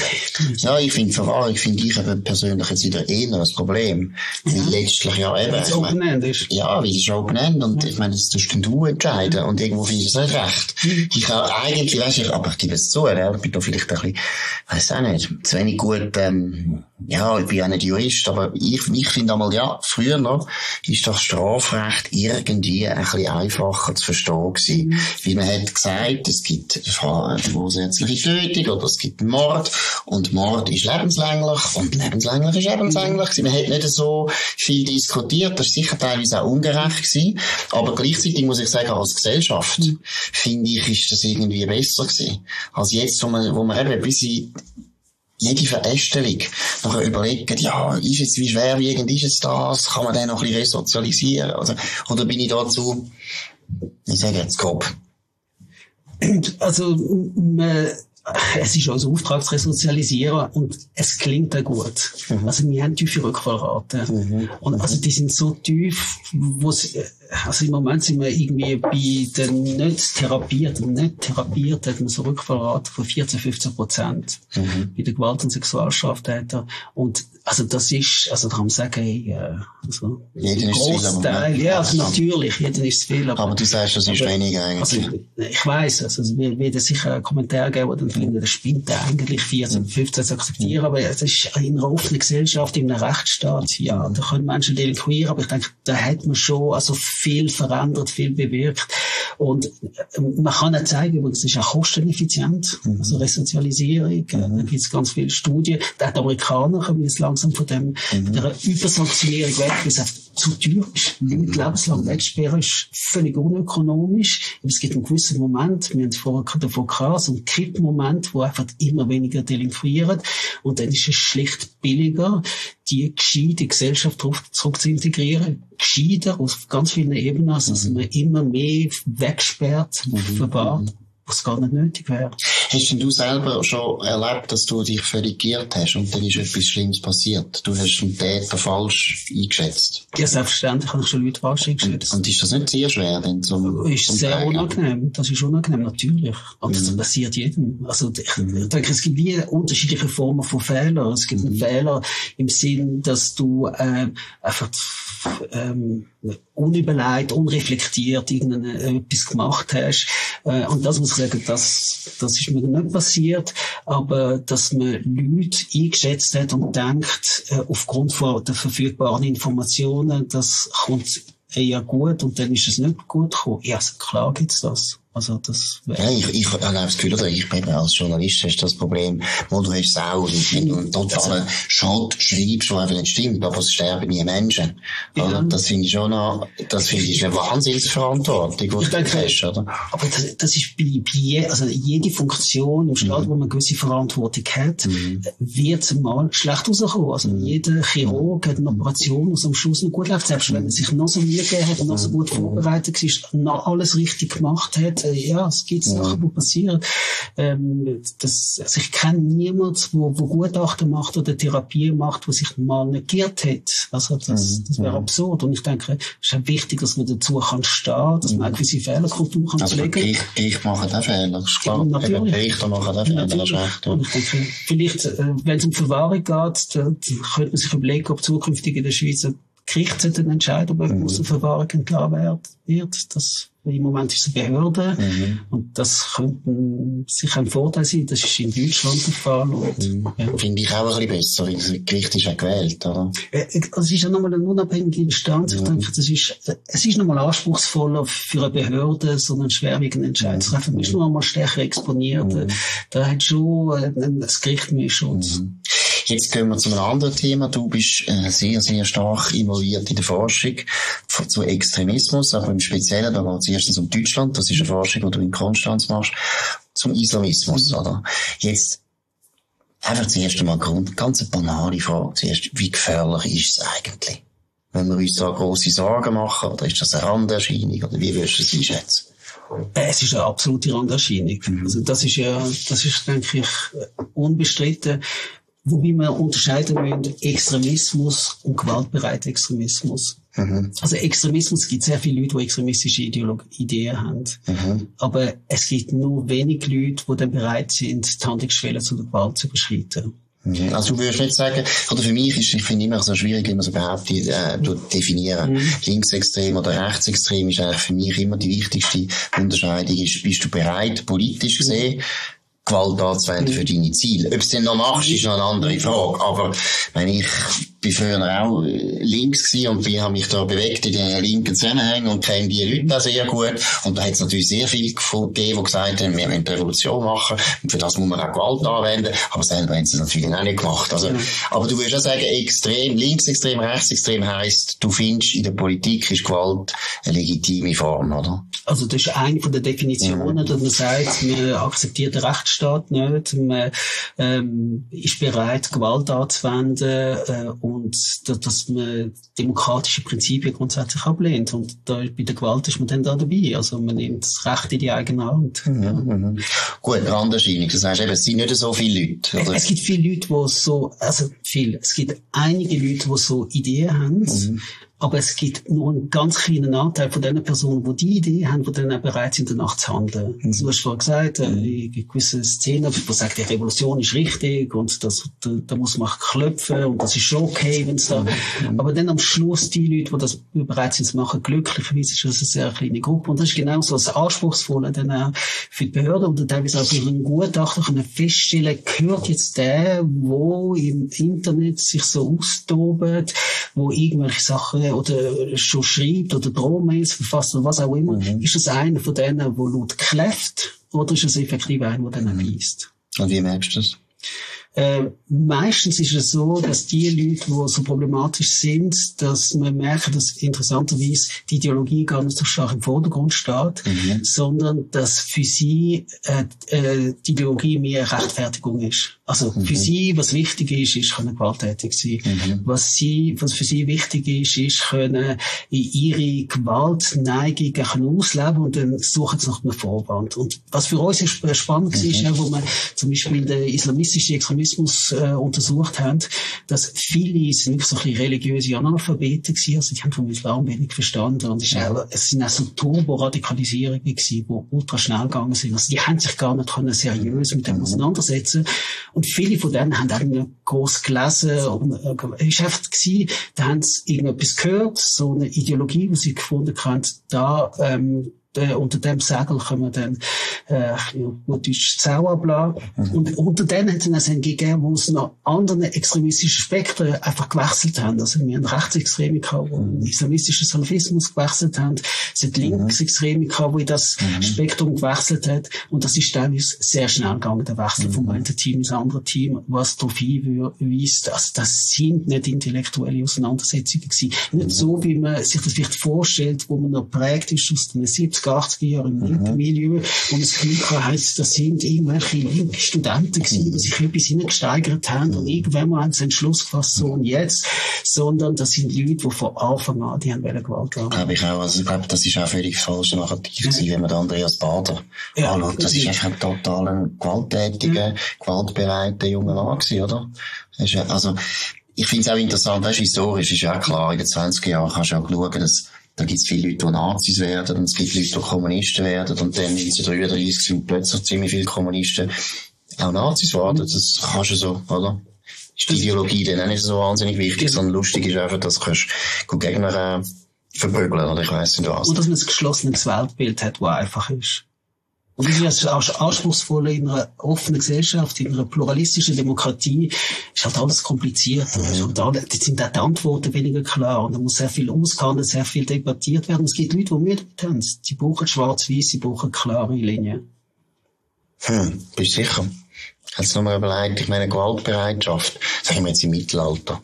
Ja, ich finde Verwahrung, finde ich aber persönlich jetzt wieder eher ein Problem. Ja. Weil letztlich ja eben... Weil es Open-End ist. Ja, weil es ist Open-End, und ja. ich meine, das tust du entscheiden, und irgendwo finde ich es nicht recht. Mhm. Ich habe eigentlich, weißt du, aber ich gebe es zu, ja, ich bin da vielleicht ein bisschen, weiss auch nicht, zu wenig gut, ähm, ja, ich bin ja nicht Jurist, aber ich, ich finde einmal, ja, früher noch ist das Strafrecht irgendwie ein bisschen einfacher zu verstehen gewesen. Mhm. Weil man hat gesagt, es gibt vorsätzliche Tötung oder es gibt Mord, und Mord ist lebenslänglich und lebenslänglich ist lebenslänglich. Mhm. Man hat nicht so viel diskutiert, das ist sicher teilweise auch ungerecht gewesen, aber gleichzeitig muss ich sagen, als Gesellschaft mhm. finde ich, ist das irgendwie besser gewesen. Als jetzt, wo man, wo man eben bis in jede Verästelung nachher überlegen, ja, ist es, wie schwerwiegend ist es das? Kann man den noch ein bisschen resozialisieren? Also, oder bin ich dazu, ich sage jetzt grob? Also, man, es ist als Auftrag zu resozialisieren, und es klingt auch gut. Mhm. Also, wir haben tiefe Rückfallraten. Mhm. Und also, die sind so tief, wo also im Moment sind wir irgendwie bei den nicht therapierten, nicht therapierten, hat man so Rückfallrate von vierzehn, fünfzehn Prozent. Mhm. Bei den Gewalt- und Sexualstraftätern. Und, also das ist, also da kann man sagen, hey, also, jeden ist zu viel, aber ja, also natürlich, jeden ist zu viel. Aber, aber du sagst, das ist aber, weniger eigentlich. Also, ich weiss, also, es wird sicher einen Kommentar geben, wo dann finden, das spinnt da eigentlich vierzehn, fünfzehn zu akzeptieren, aber es ist in einer offenen Gesellschaft, in einem Rechtsstaat, ja, da können Menschen delinquieren, aber ich denke, da hat man schon, also, viel verändert, viel bewirkt. Und man kann auch zeigen, übrigens, es ist auch kosteneffizient, mhm. also Resozialisierung, mhm. da gibt es ganz viele Studien. Die Amerikaner kommen jetzt langsam von dem, mhm. der Übersanktionierung weg, weil es einfach zu teuer ist. Mhm. Lebenslang wegsperren ist völlig unökonomisch. Aber es gibt einen gewissen Moment, wir haben vorher davon gehabt, so einen Kippmoment, wo einfach immer weniger delinquieren. Und dann ist es schlicht billiger, die gescheite Gesellschaft zurück zu integrieren. Gescheiter auf ganz vielen Ebenen, also dass man immer mehr wegsperrt, mhm. verwahrt, was gar nicht nötig wäre. Hast denn du selber schon erlebt, dass du dich völlig geirrt hast und dann ist etwas Schlimmes passiert? Du hast einen Täter falsch eingeschätzt? Ja, selbstverständlich habe ich schon Leute falsch eingeschätzt. Und, und ist das nicht sehr schwer, denn zum, ist zum sehr Prägen? unangenehm. Das ist unangenehm, natürlich. Und das mhm. passiert jedem. Also, ich, ich denke, es gibt wie unterschiedliche Formen von Fehlern. Es gibt mhm. einen Fehler im Sinn, dass du, äh, einfach, ähm, unüberlegt, unreflektiert irgendetwas gemacht hast. Äh, und das muss ich sagen, das, das ist mir nicht passiert. Aber, dass man Leute eingeschätzt hat und denkt, äh, aufgrund von der verfügbaren Informationen, das kommt eher gut und dann ist es nicht gut gekommen. Ja, also klar gibt's das. Also das ja, ich, ich habe das Gefühl, oder ich bin als Journalist hast das Problem, wo du hast es auch, wenn du einen totalen Schrott schreibst, der einfach nicht stimmt, aber es sterben nie Menschen. Ja. Oder? Das finde ich schon noch, das finde ich eine Wahnsinnsverantwortung, die du hast, oder? Aber das, das ist bei, bei je, also jede Funktion im Staat, mhm. wo man eine gewisse Verantwortung hat, mhm. wird mal schlecht rauskommen. Also mhm. jeder Chirurg hat eine Operation, die am Schluss nicht gut läuft, selbst wenn man sich noch so Mühe gegeben hat und noch so gut vorbereitet ist, noch alles richtig gemacht hat. Ja, es gibt ja. Sachen, die passieren. Ähm, das, also ich kenne niemanden, wo, wo Gutachten macht oder Therapie macht, wo sich mal nicht geirrt hat. Also das, mhm. das wäre absurd. Und ich denke, es ist auch wichtig, dass man dazu kann stehen, dass man eine gewisse Fehlerkultur kann also pflegen. Ich, ich mache auch Fehler, das ist klar. Natürlich. Richter machen auch Fehler, das ist recht. Ja. Und ich denke, vielleicht, äh, wenn es um Verwahrung geht, dann könnte man sich überlegen, ob zukünftig in der Schweiz ein Gericht entscheiden, ob jemand aus der Verwahrung entlassen wird. Das im Moment ist es eine Behörde. Mhm. Und das könnte sicher ein Vorteil sein. Das ist in Deutschland der Fall. Und, mhm. ja. Finde ich auch ein bisschen besser, weil das Gericht ist ja gewählt, oder? Es ist ja nochmal eine unabhängige Instanz. Mhm. Ich denke, das ist, es ist nochmal anspruchsvoller für eine Behörde, so einen schwerwiegenden Entscheid zu treffen. Man ist noch einmal stärker exponiert. Mhm. Da hat schon das Gericht mehr Schutz. Mhm. Jetzt gehen wir zu einem anderen Thema. Du bist äh, sehr, sehr stark involviert in der Forschung zu Extremismus, aber im Speziellen, da geht es erstens um Deutschland, das ist eine Forschung, die du in Konstanz machst, zum Islamismus, oder? Jetzt, einfach zuerst einmal Grund, ganz eine banale Frage zuerst, wie gefährlich ist es eigentlich? Wenn wir uns da grosse Sorgen machen, oder ist das eine Randerscheinung, oder wie würdest du es einschätzen? Es ist eine absolute Randerscheinung. Mhm. Also das ist ja, das ist, denke ich, unbestritten. Wobei wir unterscheiden müssen Extremismus und gewaltbereiter Extremismus. Mhm. Also Extremismus, es gibt sehr viele Leute, die extremistische Ideolog- Ideen haben. Mhm. Aber es gibt nur wenig Leute, die dann bereit sind, die Handlungsschwelle zu der Gewalt zu überschreiten. Mhm. Also du würdest nicht sagen, oder für mich ist, ich finde immer so schwierig, wie man so überhaupt äh, definieren. Mhm. Linksextrem oder rechtsextrem ist eigentlich für mich immer die wichtigste Unterscheidung. Ist, bist du bereit, politisch gesehen, mhm. Gewalt anzuwenden für deine Ziele. Ob es denn noch machst, ist noch eine andere Frage. Aber wenn ich bin früher auch links gewesen und bin, habe mich da bewegt in den linken Zusammenhängen und kenne die Leute auch sehr gut. Und da hat es natürlich sehr viel gegeben, die gesagt haben, wir wollen Revolution machen und für das muss man auch Gewalt anwenden. Aber selber haben sie es natürlich auch nicht gemacht. Also, aber du würdest auch sagen, extrem, linksextrem, rechtsextrem heisst, du findest, in der Politik ist Gewalt eine legitime Form, oder? Also das ist eine von der Definitionen, ja. dass man sagt, man akzeptiert den Rechtsstaat nicht, man ähm, ist bereit, Gewalt anzuwenden äh, und dass man demokratische Prinzipien grundsätzlich ablehnt. Und da, bei der Gewalt ist man dann da dabei. Also man nimmt das Recht in die eigene Hand. Mhm, ja. mhm. Gut, Randerscheinung. Das heißt eben, es sind nicht so viele Leute. Oder? Es gibt viele Leute, die so, also viel, es gibt einige Leute, die so Ideen haben, mhm. aber es gibt nur einen ganz kleinen Anteil von den Personen, die die Idee haben, die dann auch bereit sind, danach zu handeln. Mhm. Du hast vorhin gesagt, äh, in gewissen Szenen, wo sagt, die Revolution ist richtig und das, da, da muss man klopfen und das ist schon okay, wenn es da, mhm. aber dann am Schluss die Leute, die das bereit sind zu machen, glücklicherweise ist das eine sehr kleine Gruppe und das ist genau so das Anspruchsvolle dann auch für die Behörden und teilweise auch für einen Gutachter können feststellen, gehört jetzt der, wo im Internet sich so austobt, wo irgendwelche Sachen oder schon schreibt oder Drohmails verfasst oder was auch immer, mhm. ist das einer von denen, der laut kläfft oder ist es effektiv einer, der dann liest? Und wie merkst du das? Äh, meistens ist es so, dass die Leute, die so problematisch sind, dass man merkt, dass interessanterweise die Ideologie gar nicht so stark im Vordergrund steht, mhm. sondern dass für sie äh, äh, die Ideologie mehr Rechtfertigung ist. Also mhm. für sie, was wichtig ist, ist können gewalttätig sein. Mhm. Was sie, was für sie wichtig ist, ist können ihre Gewaltneigungen ausleben und dann suchen sie nach einem Vorwand. Und was für uns spannend mhm. ist, wo man zum Beispiel den islamistischen Extremismus äh, untersucht haben, dass viele sind wirklich so ein bisschen religiöse Analphabeten gewesen, also die haben vom Islam wenig verstanden und es, auch, es sind auch so Turbo-Radikalisierungen gewesen, die ultra schnell gegangen sind. Also die haben sich gar nicht können seriös mit dem auseinandersetzen und viele von denen haben auch nicht gross gelesen und äh, es war einfach gewesen, da haben sie irgendetwas gehört, so eine Ideologie, die sie gefunden haben, da ähm, Äh, unter dem Segel können wir dann äh, gut Deutsch Zau abladen. Mhm. Und unter denen hat es dann auch N G gegeben, wo es noch anderen extremistischen Spektren einfach gewechselt haben. Also wir haben Rechtsextreme gehabt, die mhm. islamistischen Salafismus gewechselt haben. Es hat mhm. Linksextreme gehabt, die das mhm. Spektrum gewechselt hat. Und das ist teilweise sehr schnell gegangen, der Wechsel mhm. vom einen Team ins andere Team, was darauf hinweist, also das sind nicht intellektuelle Auseinandersetzungen gewesen. Mhm. Nicht so, wie man sich das vielleicht vorstellt, wo man noch prägt ist aus den siebziger, achtziger Jahren im linken Milieu, wo man das Gefühl hat, das sind irgendwelche linke Studenten gewesen, die sich etwas hineingesteigert haben und irgendwann mal haben sie den Schluss gefasst, so und jetzt, sondern das sind Leute, die von Anfang an, die haben Gewalt haben. Glaube ich auch, also ich glaube, das ist auch völlig falsch narrativ gewesen, ja. wenn man den Andreas Bader ja, anschaut. Das ist einfach ein total gewalttätiger, ja. gewaltbereiter junger Mann gewesen, oder? Also, ich finde es auch interessant, weißt, historisch ist ja klar, in den zwanziger Jahren kannst du auch schauen, dass da gibt es viele Leute, die Nazis werden, und es gibt Leute, die Kommunisten werden, und dann neunzehnhundertdreiunddreißig sind plötzlich ziemlich viele Kommunisten auch Nazis werden. Das kannst du so, oder? Ist die Ideologie dann auch nicht so wahnsinnig wichtig, sondern lustig ist einfach, dass du kannst Gegner äh, verprügeln, oder ich weiss nicht was. Und dass man ein geschlossenes Weltbild hat, das einfach ist. Und das ist das Anspruchsvolle in einer offenen Gesellschaft, in einer pluralistischen Demokratie, ist halt alles kompliziert. Mhm. Da sind auch die Antworten weniger klar. Und da muss sehr viel ausgehandelt, sehr viel debattiert werden. Es gibt Leute, die Mühe damit haben. Die brauchen schwarz-weiß, sie brauchen klare Linien. Hm, bist du sicher? Hast du noch mal überlegt, ich meine Gewaltbereitschaft, sagen wir jetzt im Mittelalter.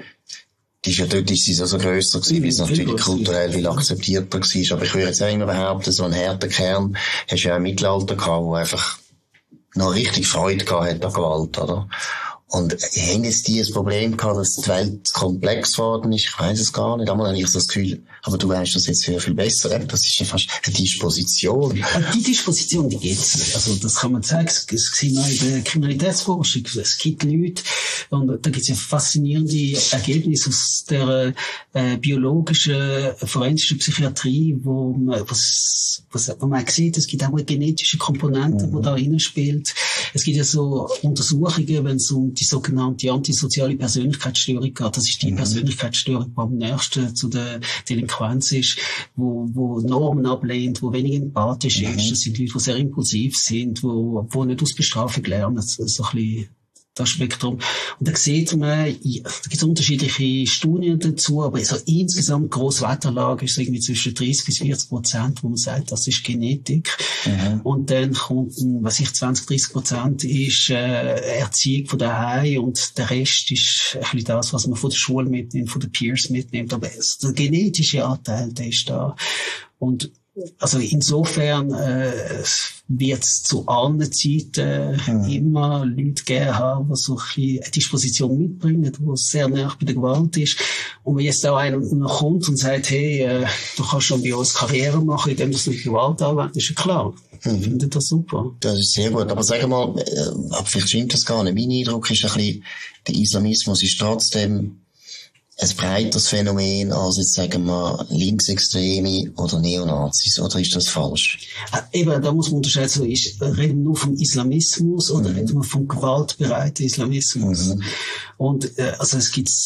Die ist ja dort ist sie also grösser gewesen, weil es natürlich kulturell viel akzeptierter war. Aber ich würde jetzt auch immer behaupten, so einen harten Kern hast du ja im Mittelalter gehabt, wo einfach noch richtig Freude gehabt hat an Gewalt, oder? Und haben jetzt die ein Problem gehabt, dass die Welt komplex geworden ist? Ich weiss es gar nicht. Einmal habe ich das Gefühl, aber du weißt das jetzt sehr viel besser. Das ist ja fast eine Disposition. Die Disposition, die gibt's. Also, das kann man sagen. Es gibt auch in der Kriminalitätsforschung. Es gibt Leute, und da gibt's ja faszinierende Ergebnisse aus der äh, biologischen, forensischen Psychiatrie, wo man, was, was, wo man sieht, es gibt auch eine genetische Komponente, mhm. die da reinspielt. Es gibt ja so Untersuchungen, wenn es um die sogenannte antisoziale Persönlichkeitsstörung geht. Das ist die mhm. Persönlichkeitsstörung, die am nächsten zu der Delinquenz ist, wo, wo Normen ablehnt, wo wenig empathisch mhm. ist. Das sind Leute, die sehr impulsiv sind, wo, wo nicht aus Bestrafung lernen. Das ist so ein bisschen das Spektrum. Und da sieht man, ja, da gibt es unterschiedliche Studien dazu, aber so insgesamt grosse Wetterlage ist irgendwie zwischen dreißig bis vierzig Prozent, wo man sagt, das ist Genetik. Mhm. Und dann kommt, was ich, zwanzig, dreißig Prozent ist äh, Erziehung von daheim und der Rest ist ein bisschen das, was man von der Schule mitnimmt, von den Peers mitnimmt. Aber der genetische Anteil, der ist da. Und also insofern äh, wird es zu allen Zeiten mhm. immer Leute geben haben, die so eine Disposition mitbringen, die sehr nah bei der Gewalt ist. Und wenn jetzt auch einer noch kommt und sagt, hey, äh, du kannst schon bei uns Karriere machen, indem du nicht Gewalt anwendest, ist ja klar. Mhm. Ich finde das super. Das ist sehr gut. Aber sag mal, äh, vielleicht stimmt das gar nicht. Mein Eindruck ist ein bisschen, der Islamismus ist trotzdem ein breiteres Phänomen als jetzt, sagen wir, Linksextreme oder Neonazis, oder ist das falsch? Äh, eben, da muss man unterscheiden, so ist, reden wir nur vom Islamismus oder mhm. reden wir vom gewaltbereiten Islamismus? Mhm. Und, äh, also es gibt,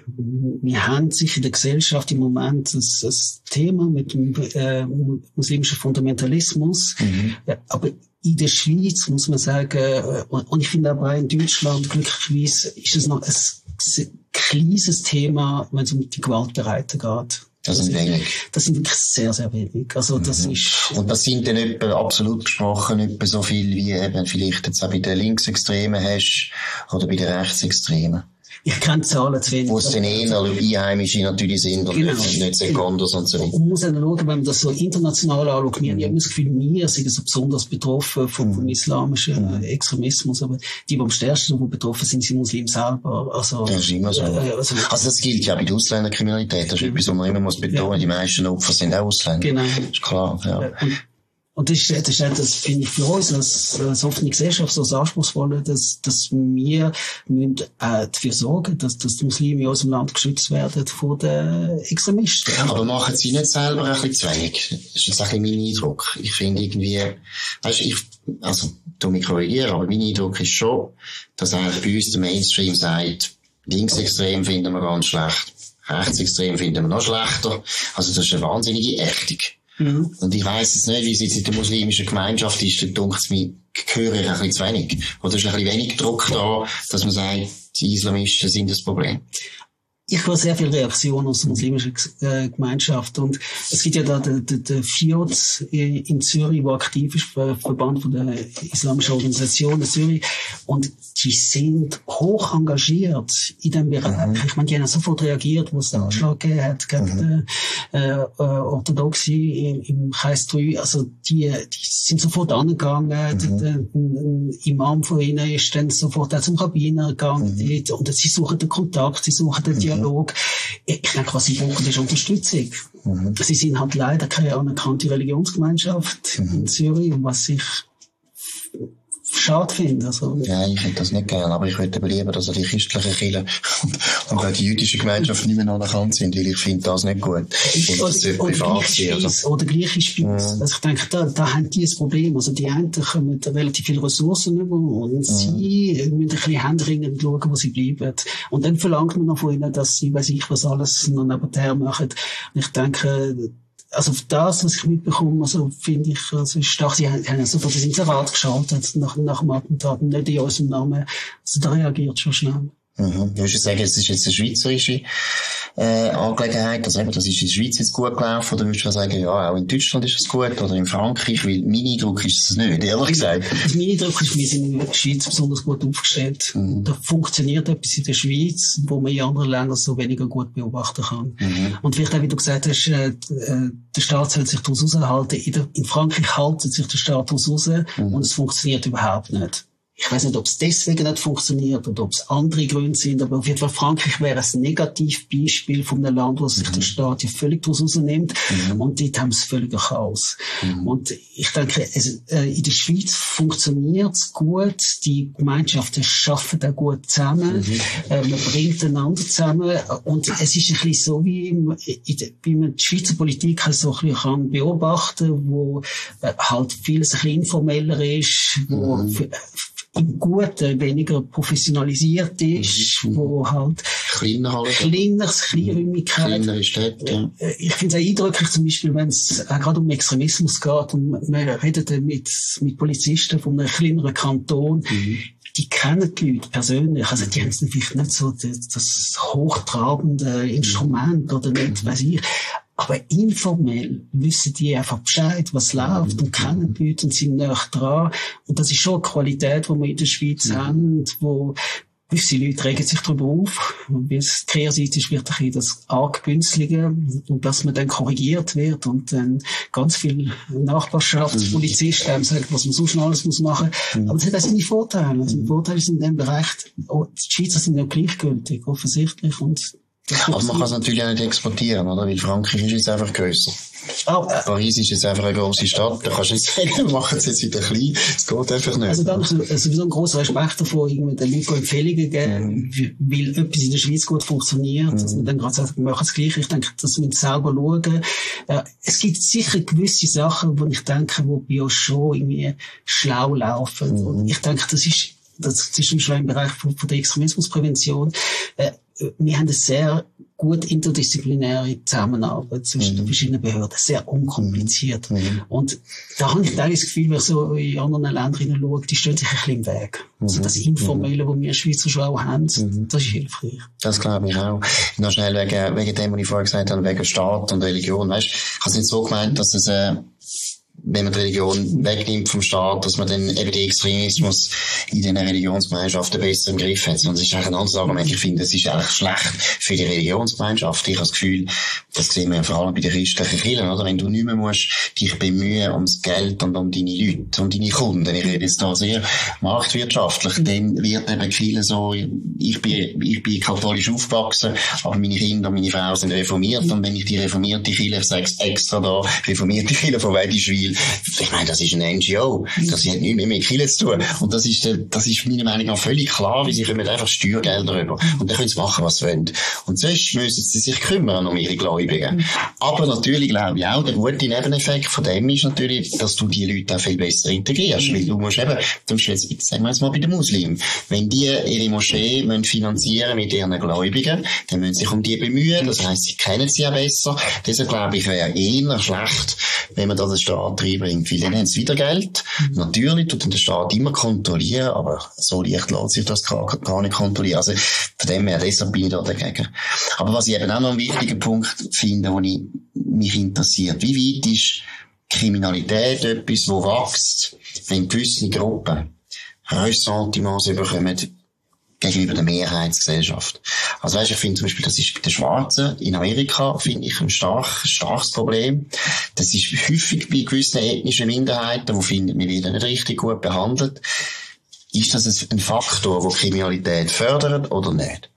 wir haben sich in der Gesellschaft im Moment das, das Thema mit dem äh, muslimischen Fundamentalismus, mhm. äh, aber in der Schweiz muss man sagen, äh, und, und ich finde aber auch in Deutschland glücklicherweise ist es noch ein kleines Thema, wenn es um die Gewaltbereiten geht. Das, das sind wenig. Das sind wirklich sehr, sehr wenig. Also, das mhm. ist... Und das sind dann etwa, absolut gesprochen, etwa so viel wie eben vielleicht jetzt auch bei den Linksextremen hast, oder bei den Rechtsextremen. Ich kenne Zahlen zu wenig. Wo es dann eher Einheimische natürlich sind und genau. nicht Sekundos genau. und so weiter. Und man muss dann schauen, wenn man das so international anschaut, wir haben immer das Gefühl, wir sind so besonders betroffen vom, vom islamischen mhm. Extremismus, aber die, die am stärksten betroffen sind, sind Muslime selber. Also, das ist immer so. Äh, also, also das gilt ja bei der Ausländerkriminalität, das ist mhm. etwas, was man immer muss betonen, ja. Die meisten Opfer sind auch Ausländer. Genau. Das ist klar, ja. Und, Und das ist, das ist das finde ich für uns als, als offene Gesellschaft so das Anspruchsvolle, dass, dass wir müssen, äh, dafür sorgen, dass, dass die Muslime in unserem Land geschützt werden von den Extremisten. Aber machen sie nicht selber ein bisschen zu wenig? Das ist jetzt ein bisschen mein Eindruck. Ich finde irgendwie, weißt, ich, also, tu mich korrigieren, aber mein Eindruck ist schon, dass eigentlich bei uns der Mainstream sagt, linksextrem finden wir ganz schlecht, rechtsextrem finden wir noch schlechter. Also das ist eine wahnsinnige Ächtung. Mhm. Und ich weiss jetzt nicht, wie es jetzt in der muslimischen Gemeinschaft ist, da dunkt es mir, höre ich ein bisschen zu wenig. Oder ist ein bisschen wenig Druck da, dass man sagt, die Islamisten sind das Problem? Ich höre sehr viele Reaktionen aus der muslimischen äh, Gemeinschaft. Und es gibt ja da den, den, den F I O Z in Zürich, der aktiv ist, der Verband von der islamischen Organisation in Zürich. Und die sind hoch engagiert in diesem Bereich. Mhm. Ich meine, die haben sofort reagiert, wo es den Anschlag gegeben hat gegen mhm. äh, äh, Orthodoxe im, im Kreis drei. Also die, die sind sofort angegangen. Mhm. Der, ein Imam von ihnen ist dann sofort auch zum Rabbiner gegangen. Mhm. Und sie suchen den Kontakt, sie suchen den Dialog. Ich denke, was sie brauchen, ist Unterstützung. Mhm. Sie sind halt leider keine anerkannte Religionsgemeinschaft mhm. in Zürich, was ich schade finde. Also, ja, ich hätte das nicht gern, aber ich würde lieber, dass die christlichen Kirchen und, und auch die jüdische Gemeinschaft nicht mehr anerkannt sind, weil ich finde das nicht gut. Und das sollte privat sein. Also. Oder gleich ist bei uns. Mhm. Also ich denke, da, da haben die ein Problem. Also die einen kommen relativ viele Ressourcen über und mhm. sie müssen ein bisschen händeringend schauen, wo sie bleiben. Und dann verlangt man noch von ihnen, dass sie, weiss ich, was alles noch nebenher machen. Und ich denke, also das, was ich mitbekomme, also finde ich, also ist stark. Sie haben, haben sofort das Inserat geschaltet nach, nach dem Attentat, nicht in unserem Namen. Also da reagiert schon schnell. Mhm. Du würdest sagen, es ist jetzt eine schweizerische äh, Angelegenheit, also eben, das ist in der Schweiz jetzt gut gelaufen, oder würdest du sagen, ja, auch in Deutschland ist es gut, oder in Frankreich, weil mein Eindruck ist es nicht, ehrlich gesagt. Also mein Eindruck ist, wir sind in der Schweiz besonders gut aufgestellt. Mhm. Da funktioniert etwas in der Schweiz, wo man in anderen Ländern so weniger gut beobachten kann. Mhm. Und vielleicht auch, wie du gesagt hast, äh, der Staat soll sich daraus raushalten. In, der, in Frankreich haltet sich der Staat daraus raus mhm. und es funktioniert überhaupt nicht. Ich weiß nicht, ob es deswegen nicht funktioniert oder ob es andere Gründe sind, aber auf jeden Fall Frankreich wäre ein Negativbeispiel von einem Land, wo sich mhm. der Staat ja völlig daraus rausnimmt mhm. und dort haben sie völlig Chaos. Mhm. Und ich denke, es, äh, in der Schweiz funktioniert es gut, die Gemeinschaften arbeiten auch gut zusammen, mhm. äh, man bringt einander zusammen und es ist ein bisschen so, wie, in der, wie man die Schweizer Politik so ein bisschen kann beobachten, wo äh, halt vieles ein bisschen informeller ist, wo mhm. für, im Guten weniger professionalisiert ist, mhm. wo halt kleiner halt, kleiner, Kleinräumigkeit. Kleinere Städte, ja. Ich finde es auch eindrücklich, zum Beispiel, wenn es auch gerade um Extremismus geht und man redet mit, mit Polizisten von einem kleineren Kanton, mhm. die kennen die Leute persönlich, also die haben vielleicht nicht so das, das hochtrabende Instrument oder nicht, weiss ich. Aber informell wissen die einfach Bescheid, was läuft und kennen die Leute und sind näher dran. Und das ist schon eine Qualität, die wir in der Schweiz mhm. haben, wo gewisse Leute regen sich darüber auf. Weil es die Kehrseite ist wirklich das Argbünzlige und dass man dann korrigiert wird und dann ganz viel Nachbarschaftspolizisten mhm. sagen, was man sonst noch alles muss machen. Mhm. Aber das hat auch seine Vorteile. Also die Vorteile sind in dem Bereich, oh, die Schweizer sind ja gleichgültig, offensichtlich. Und aber man kann es natürlich auch nicht exportieren, oder? Weil Frankreich ist jetzt einfach grösser. Oh, äh, Paris ist jetzt einfach eine grosse Stadt. Da kannst du jetzt sagen, wir machen es jetzt wieder klein. Es geht einfach nicht. Also da habe ich sowieso einen grossen Respekt davor, irgendwie den Leuten Empfehlungen geben, mhm. weil etwas in der Schweiz gut funktioniert. Mhm. Dass man dann gerade sagt, wir machen es gleich. Ich denke, dass wir selber schauen. Äh, es gibt sicher gewisse Sachen, wo ich denke, wo bei uns schon irgendwie schlau laufen. Mhm. Und ich denke, das ist, das ist schon im Bereich von, von der Extremismusprävention. Äh, wir haben ein sehr gut interdisziplinäre Zusammenarbeit zwischen mhm. den verschiedenen Behörden. Sehr unkompliziert. Mhm. Und da habe ich teilweise das Gefühl, wenn ich so in anderen Ländern schaue, die stehen sich ein bisschen im Weg. Mhm. Also das Informelle, mhm. das wir Schweizer schon auch haben, mhm. das ist hilfreich. Das glaube ich auch. Noch schnell wegen, wegen dem, was ich vorher gesagt habe, wegen Staat und Religion. Weißt, ich habe es nicht so gemeint, dass es, äh, wenn man die Religion wegnimmt vom Staat, dass man dann eben den Extremismus in den Religionsgemeinschaften besser im Griff hat. Sondern es ist eigentlich ein anderes Argument. Ich finde, es ist eigentlich schlecht für die Religionsgemeinschaft. Ich habe das Gefühl, das sehen wir vor allem bei den christlichen Kirchen, oder? Wenn du nicht mehr musst dich bemühen ums Geld und um deine Leute, um deine Kunden. Ich rede jetzt da sehr marktwirtschaftlich. Dann wird eben viel so, ich bin, ich bin katholisch aufgewachsen, aber meine Kinder und meine Frau sind reformiert. Und wenn ich die reformierte Kirche, ich sage es extra da, reformierte Kirche von Wedischwil, ich meine, das ist ein N G O. Das hat nichts mehr mit Kirche zu tun. Und das ist, das ist meiner Meinung nach völlig klar, weil sie kommen einfach Steuergelder rüber. Und dann können sie machen, was sie wollen. Und sonst müssen sie sich kümmern um ihre Gläubigen. Aber natürlich glaube ich auch, der gute Nebeneffekt von dem ist natürlich, dass du die Leute auch viel besser integrierst. Weil du musst eben, du musst jetzt, sagen wir jetzt mal bei den Muslimen, wenn die ihre Moschee müssen finanzieren mit ihren Gläubigen, dann müssen sie sich um die bemühen. Das heisst, sie kennen sie ja besser. Deshalb glaube ich, wäre eher schlecht, wenn man da den Staat reinbringt. Weil dann haben sie wieder Geld. Mhm. Natürlich tut den Staat immer kontrollieren, aber so leicht lässt sich das gar, gar nicht kontrollieren. Also von dem her, deshalb bin ich da dagegen. Aber was ich eben auch noch einen wichtigen Punkt finde, wo ich, mich interessiert, wie weit ist Kriminalität etwas, wo wächst, wenn gewisse Gruppen Ressentiments bekommen gegenüber der Mehrheitsgesellschaft. Also weißt, ich finde zum Beispiel, das ist bei den Schwarzen in Amerika, finde ich, ein stark, starkes Problem. Das ist häufig bei gewissen ethnischen Minderheiten, wo finden wir wieder nicht richtig gut behandelt. Ist das ein Faktor, der Kriminalität fördert oder nicht?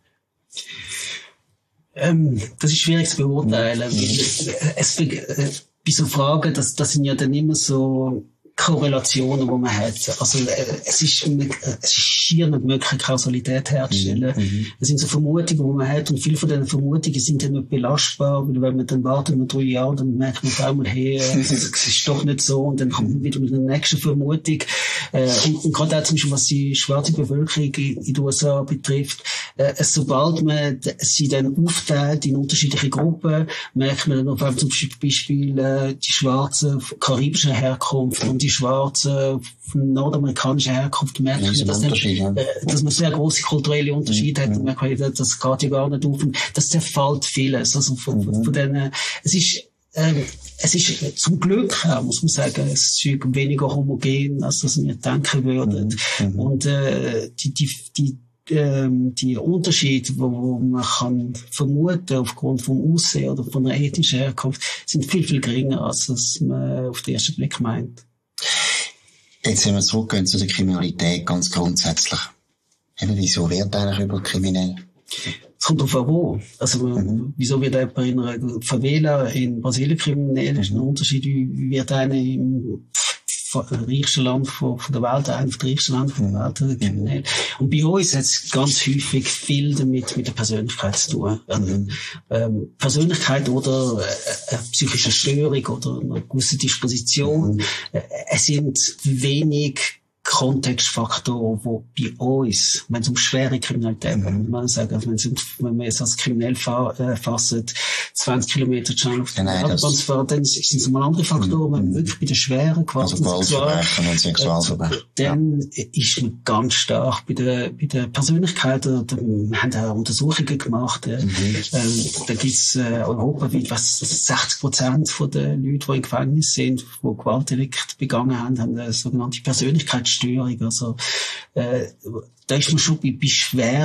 Ähm, das ist schwierig zu beurteilen. Mhm. Es, äh, bei so Fragen, das, das sind ja dann immer so Korrelationen, die man hat. Also, äh, es ist, äh, es ist schier nicht möglich, Kausalität herzustellen. Mhm. Es sind so Vermutungen, die man hat, und viele von diesen Vermutungen sind dann nicht belastbar, weil wenn man dann wartet mit drei Jahren, dann merkt man auf einmal, hey, es ist doch nicht so, und dann kommt man wieder mit der nächsten Vermutung. Äh, und, und gerade auch zum Beispiel, was die schwarze Bevölkerung in den U S A betrifft, äh, sobald man sie dann aufteilt in unterschiedliche Gruppen, merkt man dann auf einmal zum Beispiel äh, die Schwarzen karibischer Herkunft und die Schwarzen von nordamerikanischer Herkunft, merkt man, dass, dann, äh, dass man sehr grosse kulturelle Unterschiede mhm. hat, und merkt man, das geht ja gar nicht auf, und das zerfällt vieles. Also von, mhm. von denen, es ist, ähm, es ist zum Glück, ja, muss man sagen, es ist weniger homogen, als das wir denken würden. Mhm. Und äh, die, die, die ähm, die Unterschiede, wo, wo man kann vermuten aufgrund vom Aussehen oder von einer ethnischen Herkunft, sind viel, viel geringer, als das man auf den ersten Blick meint. Jetzt, wenn wir zurückgehen zu der Kriminalität ganz grundsätzlich. Eben, wieso wird eigentlich über kriminell? Es kommt darauf an, wo. Also, mhm. wieso wird jemand in einer Favela in Brasilien kriminell? Das ist ein Unterschied, wie wird einer im reichsten Land von, von der Welt, einer der reichsten Länder von der Welt kriminell. Mhm. Und bei uns hat es ganz häufig viel damit mit der Persönlichkeit zu tun. Mhm. Ähm, Persönlichkeit oder äh, eine psychische Störung oder eine gewisse Disposition. Mhm. Äh, es sind wenig Kontextfaktoren, die bei uns, wenn es um schwere Kriminalität geht, mhm. man sagen, wenn, es um, wenn wir es als kriminell fa- äh, fassen, zwanzig Kilometer schnell auf der Autobahn zu fahren, dann sind es mal andere Faktoren. Mhm. Wenn man wirklich bei den schweren Gewalten also Gewaltverbrechen und Sexualverbrechen. Äh, dann ja. ist man ganz stark bei der, bei der Persönlichkeit. Da, wir haben auch Untersuchungen gemacht. Äh, mhm. ähm, da gibt es äh, europaweit was sechzig Prozent von den Leuten, die im Gefängnis sind, die Gewaltdelikte begangen haben, haben eine sogenannte Persönlichkeitsstörung. Also, äh, da ist man schon bei, bei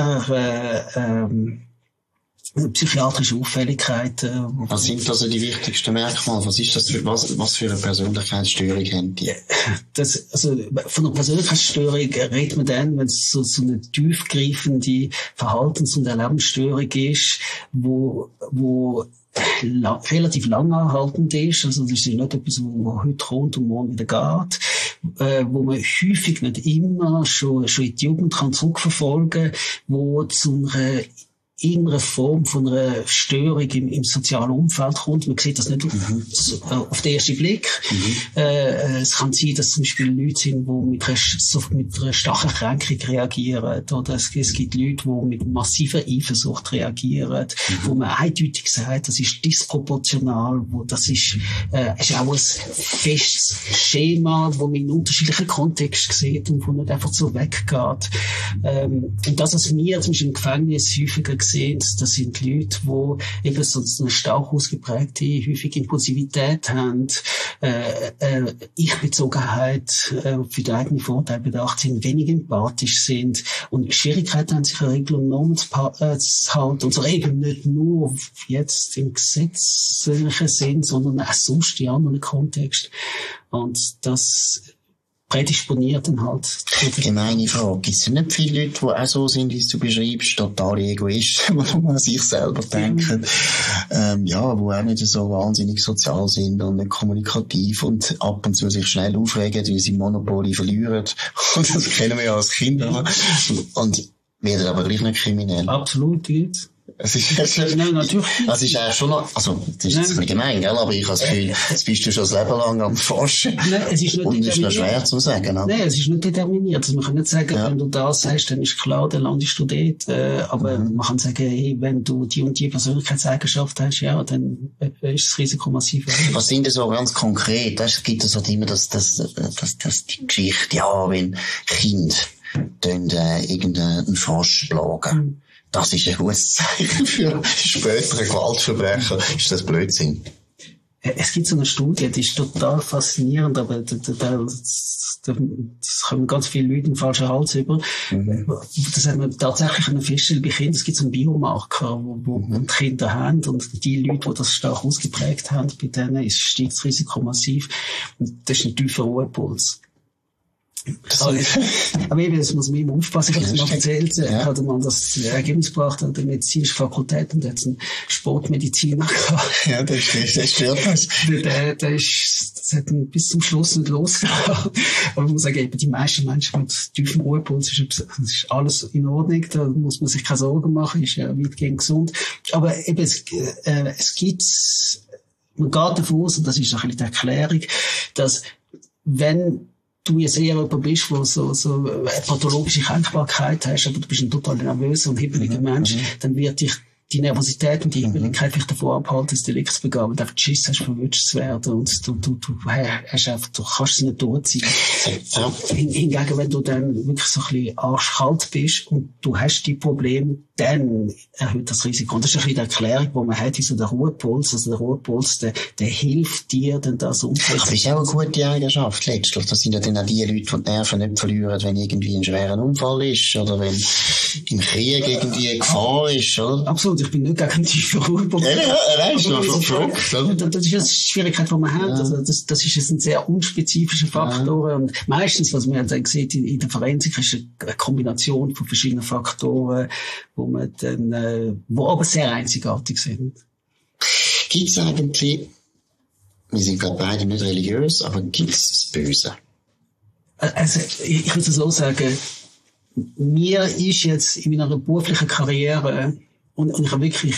schweren, äh, psychiatrischen Auffälligkeiten. Was sind also die wichtigsten Merkmale? Was ist das für, was, was für eine Persönlichkeitsstörung haben die? Das, also, von einer Persönlichkeitsstörung redet man dann, wenn es so, so eine tiefgreifende Verhaltens- und Erlebensstörung ist, wo, wo La- relativ lang anhaltend ist. Also, das ist nicht etwas, wo heute kommt und morgen wieder geht. Äh, wo man häufig nicht immer schon, schon in die Jugend kann zurückverfolgen, wo zu einer irgendeine Form von einer Störung im, im sozialen Umfeld kommt. Man sieht das nicht mhm. auf, auf den ersten Blick. Mhm. Äh, es kann sein, dass zum Beispiel Leute sind, die mit einer, so mit einer starken Kränkung reagieren. Oder es, es gibt Leute, die mit massiver Eifersucht reagieren, mhm. wo man eindeutig sagt, das ist disproportional, wo das ist, äh, ist auch ein festes Schema, wo man in unterschiedlichen Kontexten sieht und wo nicht einfach so weggeht. Ähm, und das, was wir zum Beispiel im Gefängnis häufiger sehen, das sind Leute, die eben sonst eine stark ausgeprägte, häufig Impulsivität haben, äh, äh, Ich-Bezogenheit, äh, für die eigenen Vorteile bedacht sind, wenig empathisch sind und Schwierigkeiten haben, sich an Regeln und Normen zu, äh, zu halten. Und so eben nicht nur jetzt im gesetzlichen Sinn, sondern auch sonst in anderen Kontext. Und das prädisponiert dann halt. Gemeine Frage. Gibt es nicht viele Leute, die auch so sind, wie du beschreibst, totale Egoisten, die an sich selber denken, ähm, ja, die auch nicht so wahnsinnig sozial sind und nicht kommunikativ und ab und zu sich schnell aufregen, weil sie Monopoly verlieren. Und das kennen wir ja als Kinder. Und werden aber gleich nicht kriminell. Absolut, nicht. Es ist, es ist, Nein, natürlich. Das ist eigentlich schon noch, also, das ist jetzt ein bisschen gemein, gell? Aber ich habe das Gefühl, jetzt bist du schon das Leben lang am Forschen. Nein, es ist nicht und es ist noch schwer zu sagen, oder? Nein, es ist nicht determiniert. Also man kann nicht sagen, ja. wenn du das sagst, dann ist klar, dann landest du dort. Äh, aber mhm. man kann sagen, hey, wenn du die und die Persönlichkeitseigenschaft hast, ja, dann ist das Risiko massiv. Was sind denn so ganz konkret? Es gibt es halt immer das, das, das, das, die Geschichte, ja, wenn Kinder dann, äh, irgendeinen Frosch plagen. Mhm. Das ist ein gutes Zeichen für spätere Gewaltverbrechen. Ist das Blödsinn? Es gibt so eine Studie, die ist total faszinierend, aber da, da, da, da, das kommen ganz viele Leute in den falschen Hals über. Mhm. Das hat man tatsächlich feststellen bei Kindern. Es gibt so einen Biomarker, wo, wo mhm. die Kinder haben und die Leute, die das stark ausgeprägt haben, bei denen ist steigt das Risiko massiv. Und das ist ein tiefer Ruhepuls. Aber, aber eben, das muss man immer aufpassen. Ich habe es mal erzählt, ja. Ich hatte mal das Ergebnis gebracht an der medizinischen Fakultät und jetzt einen Sportmediziner gehabt. Ja, das ist, das stört das. Der, der ist, das hat ihn bis zum Schluss nicht losgehauen. Aber ich muss sagen, eben, die meisten Menschen mit tiefem Ruhepuls ist, ist alles in Ordnung, da muss man sich keine Sorgen machen, ist ja weitgehend gesund. Aber eben, es, äh, es gibt, man geht davon aus, und das ist ein bisschen die Erklärung, dass wenn du jetzt eher jemand bist, der so, so eine pathologische Kränkbarkeit hast, aber du bist ein total nervöser und hibbeliger mhm. Mensch, mhm. dann wird dich die Nervosität und die Hibbeligkeit vielleicht davor abhalten, das Delikt zu begehen, weil du einfach Schiss hast, verwünscht zu werden und du, du, du, hast einfach, du kannst es nicht durchziehen. Ja. Hingegen, wenn du dann wirklich so ein bisschen arschkalt bist und du hast die Probleme, dann erhöht das Risiko. Und das ist ein bisschen die Erklärung, die man hat, wie so der Ruhepuls. Also der Ruhepuls, der, der hilft dir, dann das umzusetzen. Aber ist auch eine gute Eigenschaft, letztlich. Das sind ja dann auch die Leute, die die Nerven nicht verlieren, wenn irgendwie ein schwerer Unfall ist, oder wenn im Krieg irgendwie eine Gefahr ist, oder? Absolut. Ich bin nicht gegen tiefen Ruhepuls. Ja, ja, er ist noch verrückt, oder? Das ist eine Schwierigkeit, die man hat. Ja. Also das, das ist ein sehr unspezifischer Faktor. Ja. Und meistens, was man dann sieht in, in der Forensik, ist eine Kombination von verschiedenen Faktoren, wo man dann, äh, wo aber sehr einzigartig sind. Gibt es eigentlich, wir sind gerade beide nicht religiös, aber gibt es das Böse? Also, ich, ich würde so sagen, mir ist jetzt in meiner beruflichen Karriere, und, und ich habe wirklich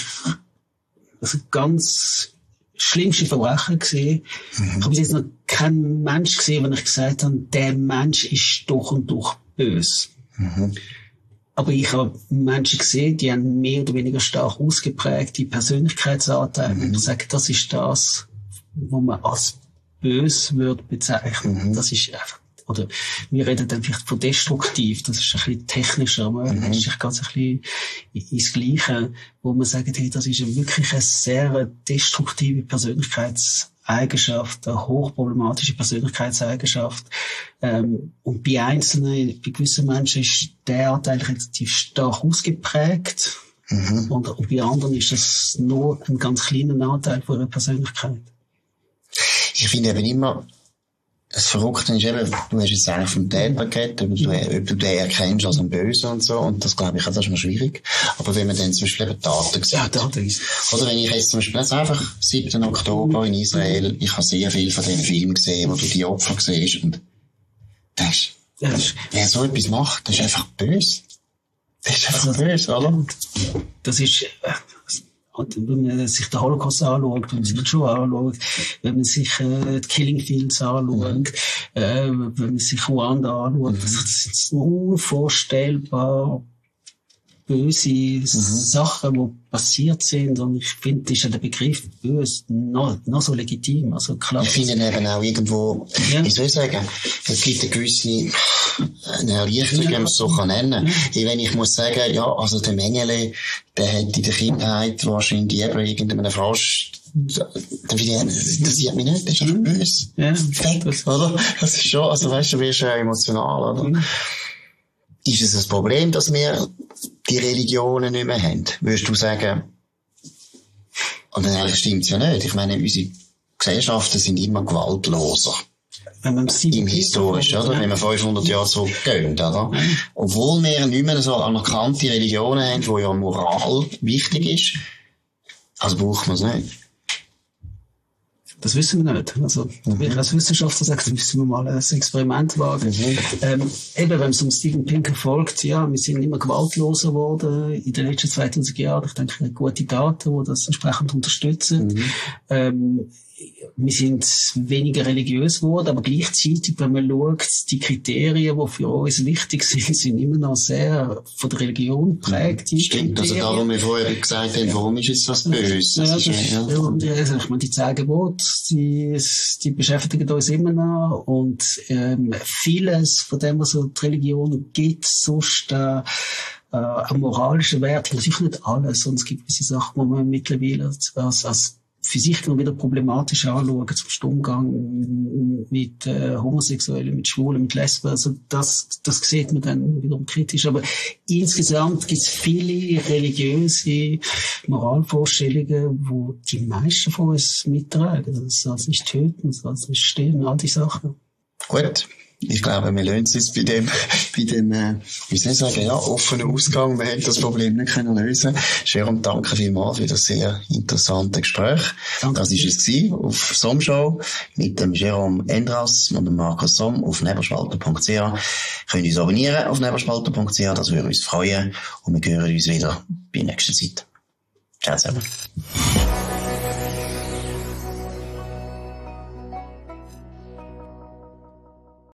also ganz schlimmste Verbrechen gesehen. Mhm. Ich habe bis jetzt noch keinen Mensch gesehen, wenn ich gesagt habe, der Mensch ist durch und durch böse. Mhm. Aber ich habe Menschen gesehen, die haben mehr oder weniger stark ausgeprägte Persönlichkeitsanteile. Mhm. Und ich sage, das ist das, was man als böse würde bezeichnen. Mhm. Das ist einfach, oder wir reden dann vielleicht von destruktiv, das ist ein bisschen technischer, aber mhm. das ist ganz ein bisschen ins Gleiche, wo man sagt, hey, das ist wirklich eine sehr destruktive Persönlichkeitseigenschaft, eine hochproblematische Persönlichkeitseigenschaft. Ähm, und bei Einzelnen, bei gewissen Menschen ist der Anteil relativ stark ausgeprägt. Mhm. Und, und bei anderen ist das nur ein ganz kleiner Anteil von ihrer Persönlichkeit. Ich finde eben immer, das Verrückte ist eben, du hast jetzt eigentlich vom Täter geredet, ob du, ob du den erkennst als einen Bösen und so, und das glaube ich, das ist noch schwierig. Aber wenn man dann zum Beispiel eben Taten sieht. Ja, Taten ist. Oder wenn ich jetzt zum Beispiel jetzt einfach siebten Oktober in Israel, ich habe sehr viel von diesen Filmen gesehen, wo du die Opfer siehst, und das ist, wer so etwas macht, das ist einfach böse. Das ist einfach böse, oder? Das ist, wenn man sich den Holocaust anschaut, wenn man sich den Shoah anschaut, wenn man sich äh, die Killing Fields anschaut, äh, wenn man sich Ruanda anschaut, das ist unvorstellbar böse mhm. Sachen, die passiert sind. Und ich finde, ist ja der Begriff böse noch, noch so legitim. Also klar. Ich finde eben auch irgendwo, ja. wie soll ich sagen, es gibt eine gewisse eine Erleichterung, wenn man es so kann nennen. Ja. Wenn ich muss sagen, ja, also der Mengele, der hat in der Kindheit wahrscheinlich eben irgendeinem Frosch, das interessiert mich nicht, das ist einfach böse. Ja. Fett, oder? Das ist schon, also weißt du, du wirst ja emotional, oder? Mhm. Ist es ein Problem, dass wir die Religionen nicht mehr haben? Würdest du sagen, und dann eigentlich stimmt's ja nicht. Ich meine, unsere Gesellschaften sind immer gewaltloser. Wenn man Im Historischen, oder? Wenn wir fünfhundert Jahre zurückgehen, oder? Mhm. Obwohl wir nicht mehr so anerkannte Religionen haben, wo ja Moral wichtig ist, also braucht man es nicht. Das wissen wir nicht. Also, mhm. wenn ich als Wissenschaftler sage, dann müssen wir mal ein Experiment wagen. Mhm. Ähm, eben, wenn es um Steven Pinker folgt, ja, wir sind immer gewaltloser geworden in den letzten zweitausend Jahren. Ich denke, gute Daten, die das entsprechend unterstützen. Mhm. Ähm, wir sind weniger religiös geworden, aber gleichzeitig, wenn man schaut, die Kriterien, die für uns wichtig sind, sind immer noch sehr von der Religion geprägt. Stimmt, also darum, wie wir vorher gesagt haben, warum ist jetzt was Böses? Ja, das, ist, ja. Ja, also ich meine, die zehn Gebote, die, die beschäftigen uns immer noch und ähm, vieles von dem, was so die Religion gibt, sonst äh, äh, ein moralischer Wert, natürlich nicht alles, sondern es gibt gewisse Sachen, wo man mittlerweile als, als für sich noch wieder problematisch anschauen, zum Umgang mit äh, Homosexuellen, mit Schwulen, mit Lesben. Also das, das sieht man dann wiederum kritisch. Aber insgesamt gibt es viele religiöse Moralvorstellungen, wo die meisten von uns mittragen. Also es soll es nicht töten, es soll es nicht stehlen, all die Sachen. Gut. Ich glaube, wir lösen es jetzt bei dem, bei dem, äh, wie soll ich sagen, ja, offenen Ausgang. Wir haben das Problem nicht können lösen. Jérôme, danke vielmals für das sehr interessante Gespräch. Danke. Das war es gewesen auf Somshow mit dem Jérôme Endras und dem Markus Somm auf neberspalter punkt c h. Könnt uns abonnieren auf neberspalter punkt c h, das würde uns freuen. Und wir hören uns wieder bei der nächsten Zeit. Ciao zusammen.